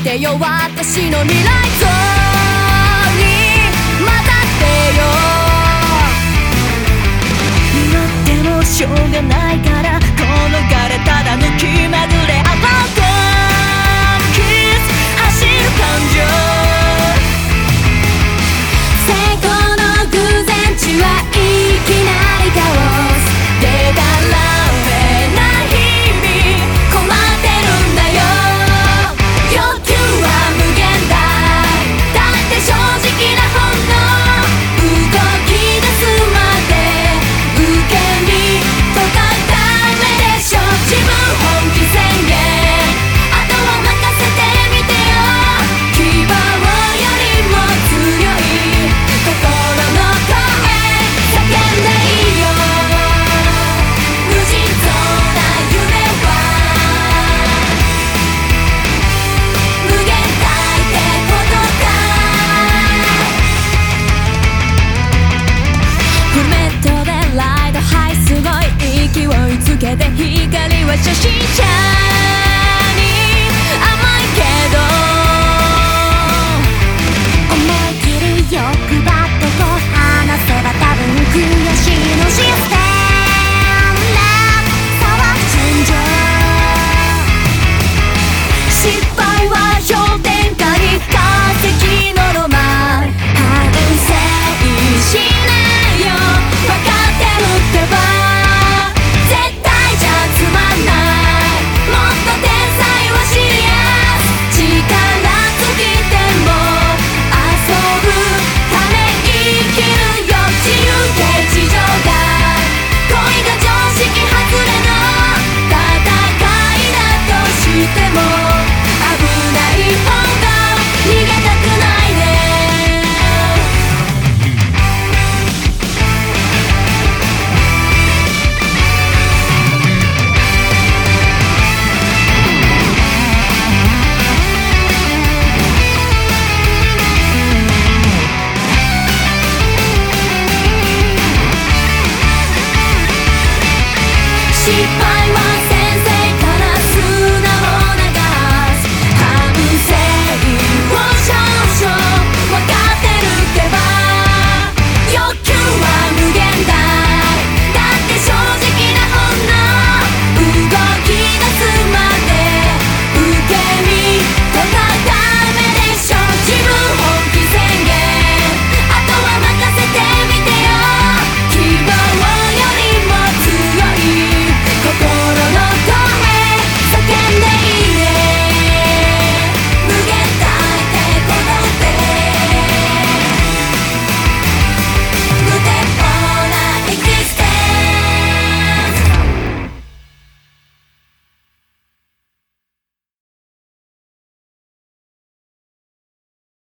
てよ私の未来像に混ざってよ。今でもしょうがないから転がれただの気まぐれアバウトキス走る感情。成功の偶然値はいきなりカオスでたらめな日々困ってるんだよ。欲求は無限大だって正直な本能動き出すまで受け身とかダメでしょ。自分本気宣言あとは任せてみてよ。希望よりも強い心の声叫んでいいよ。無尽蔵な夢は無限大ってことか。フルメットでライドハイすごい勢いつけて光は初心者に甘いけど思い切り欲張ってこう話せば多分悔しいのシステム騒ぐ順序。失敗は氷点下に化石のロマン反省しないよ分かってるってば。絶対じゃつまんないもっと天才はシリアス力尽きても遊ぶため生きるよ。自由で地上だ恋が常識外れの戦いだとしても危ないほど逃げたくないね。失敗